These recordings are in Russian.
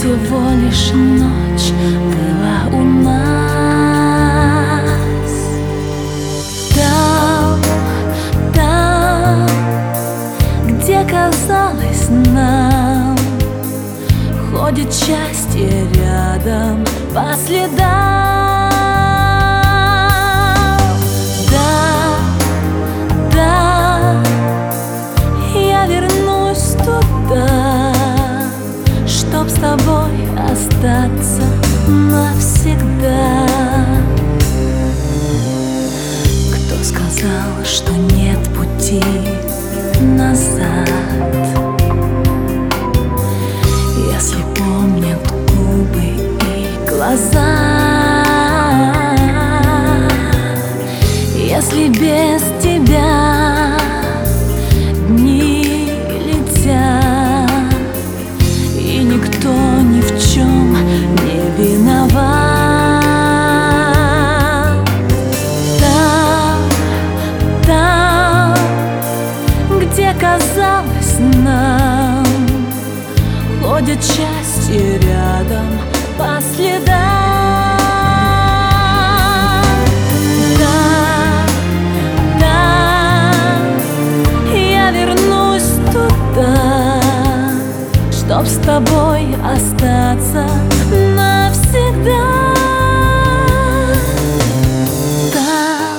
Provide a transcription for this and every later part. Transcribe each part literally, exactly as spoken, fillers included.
всего лишь ночь была у нас. Там, там, где казалось нам ходит счастье рядом по следам. Да, да, я вернусь туда, чтоб с тобой остаться навсегда. Кто сказал, что нет пути назад? Если помнят губы и глаза, если без тебя дни летят, и никто ни в чем не виноват. Там, там, где казалось нам ходит счастье рядом по следам. Да, да, я вернусь туда, чтоб с тобой остаться навсегда. Там,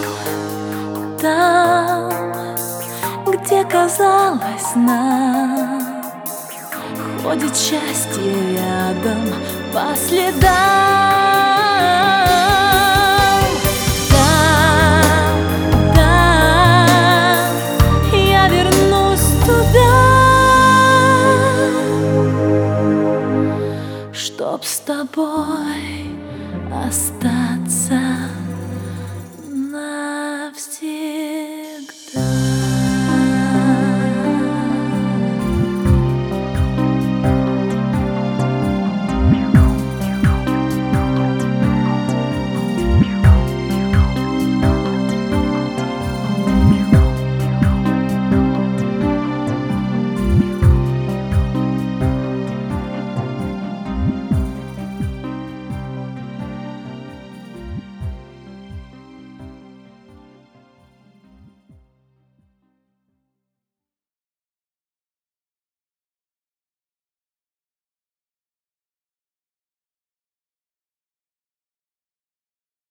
там, где казалось нам ходит счастье рядом по следам. Там, там, я вернусь туда, чтоб с тобой